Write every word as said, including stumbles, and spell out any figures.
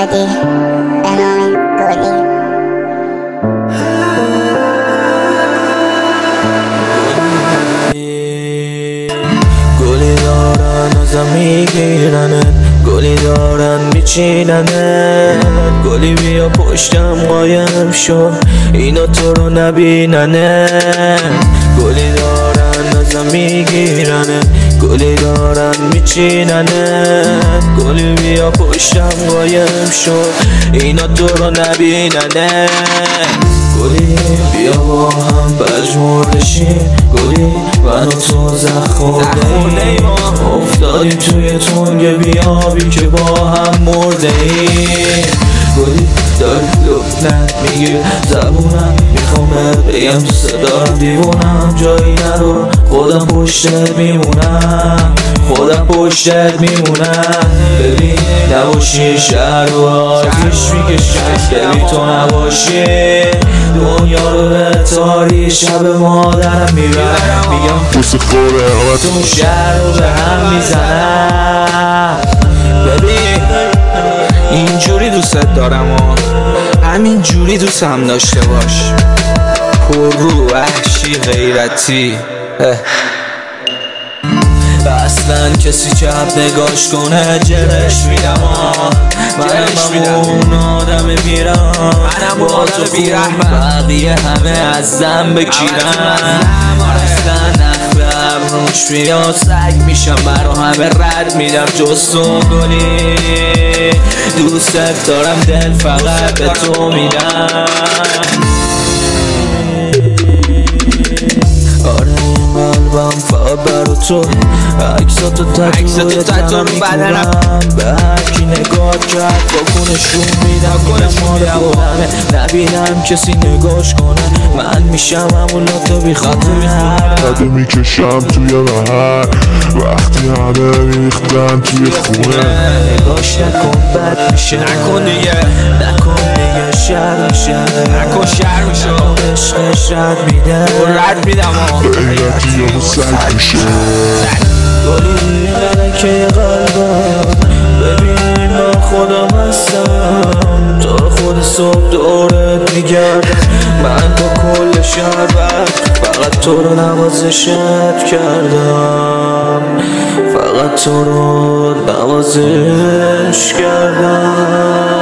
دادی به نام گلی. گلی دارن ازم میگیرنت، گلی دارن میچیننت، گلی بیا پشتم قایم شد اینا تو رو نبیننت. گلی دارن ازم میگیرنت، گلی دارن میچیننت، گلی بیا پشتم قایم شد اینا تو رو نبیننت. گلی بیا با هم پژمرده بشیم، گلی من و تو زخورده افتادیم توی تنگ بیابی که با هم مرده ایم. گلی داری لبنت میگیر زبونم، میخوام بگم دوست دارم دیوونم، جایی ندارم خودم پشتت میمونم، خودم پشتت میمونم. ببین نباشی شهر و آتیش میکشم، ببین تو نباشی دنیا رو به تاری شب مادرم میبرم، میگم بوسه خوره همه تو شهر رو به هم میزنم. ببین اینجوری دوست دارم و همین جوری دوست هم داشته باش، پر رو وحشی غیرتی. اصلا کسی که نگاش کنه جرش میدم، منم اون آدم بیرم با تو خون بقیه همه ازم بگیرن. اصلا نخبه روش بیاد سگ میشم، برا همه رد میدم جز تو گلی. دوستت دارم دل فقط به تو میدم. آره این قلبم فقط برا تو، عکساتو تتو رو بدنم، به هرکی نگاه کرد واکنشون میدم، میدم مال خودمه نبینم کسی نگاش کنه، من میشم همون لاتو بیخونه. قده میکشم توی محل وقتی همه ریختن توی خونه. نگاش نکن بد میشه، نکن دیگه نکن دیگه شر میشه، نکن شهر میشه، عشقش رد میده رد میدم غیرتی یا سگ میشه. گلی ملکه قلبم، ببین با خودم هستم، تا خود صبح دورت میگردم، من با کل شهر فقط تو رو نوازشت کردم، فقط تو رو نوازش کردم.